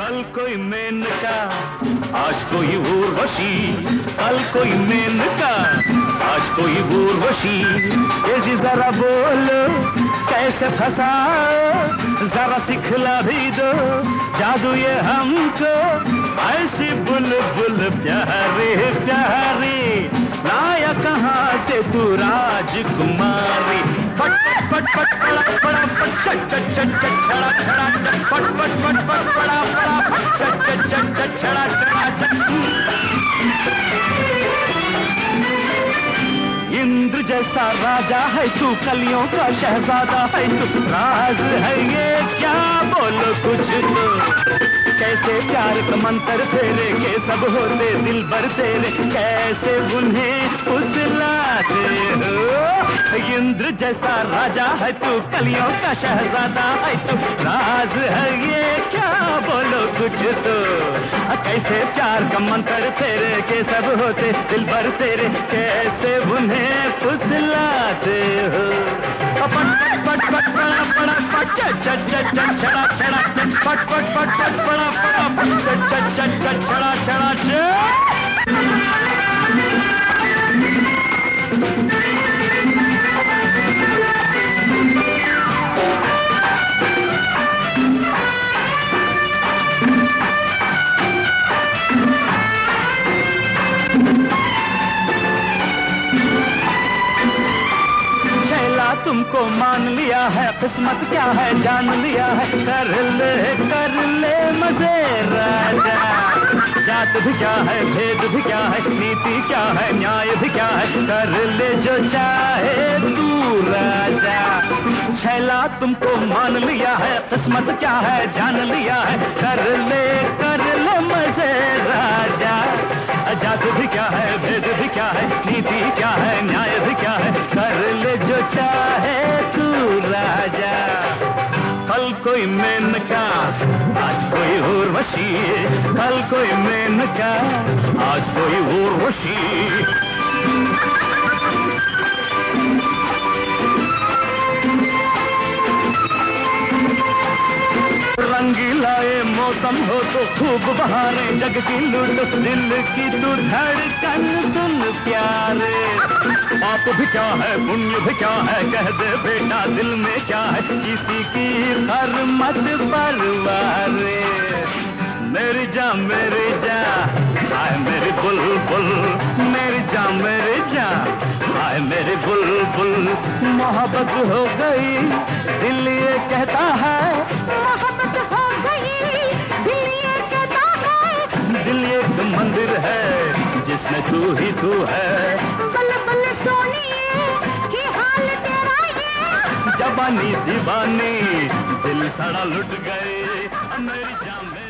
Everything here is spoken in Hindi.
कल कोई मेनका आज कोई उर्वशी, कल कोई मेनका आज कोई उर्वशी। ये जी जरा बोलो कैसे फंसाओ, जरा सिखला भी दो जादू ये हमको। ऐसी बुलबुल प्यारी प्यारी लाया कहाँ से तू राजकुमारी। पट पट पट पड़ा पड़ा पट चट चट चट चट छड़ा छड़ा चट पट पट पट पट पड़ा पड़ा पट चट चट चट चट छड़ा छड़ा चट। इंद्र जैसा राजा है तू, कलियों का शहजादा है तू। राज है ये क्या बोलो कुछ तो, कैसे प्यार का मंत्र फेरे के सब होते दिल भर तेरे, कैसे उन्हें फुसलाते हो। इंद्र जैसा राजा है तू, कलियों का शहजादा है तू। राज है ये क्या बोलो कुछ तो, कैसे प्यार का मंत्र फेरे के सब होते दिल भर तेरे, कैसे उन्हें फुसलाते हो। पट पट पट पट पड़ा पड़ा पट चट चट चट चट छड़ा छड़ा चट पट पट पट पट पड़ा पड़ा पट चट चट चट चट छड़ा छड़ा चट। तुमको मान लिया है, किस्मत क्या है जान लिया है। कर ले मजे राजा, जात भी क्या है भेद भी क्या है, नीति क्या है न्याय भी क्या है। कर ले जो चाहे तू राजा। छैला तुमको मान लिया है, किस्मत क्या है जान लिया है। कर ले मजे राजा, जात भी क्या है भेद भी क्या है, नीति क्या है न्याय भी क्या है। कर ले जो चाहे तू राजा। कल कोई मेनका आज कोई उर्वशी, कल कोई मेनका आज कोई उर्वशी। रंगीला ये मौसम हो तो खूब बहारें जग की लूट, दिल की तू धड़कन सुन प्यारे। पाप भी क्या है पुण्य भी क्या है, कह दे बेटा दिल में क्या है, किसी की हर मत परवारे। मेरी जान आए मेरी बुलबुल, मेरी जान आए मेरी बुलबुल। मोहब्बत हो गई दिल ये कहता है, मोहब्बत हो गई दिल ये कहता है। दिल एक मंदिर है जिसमें तू ही तू है। बल्ले बल्ले सोनिए की हाल तेरा ये, जवानी दीवानी दिल सड़ा लुट गए मेरी जान।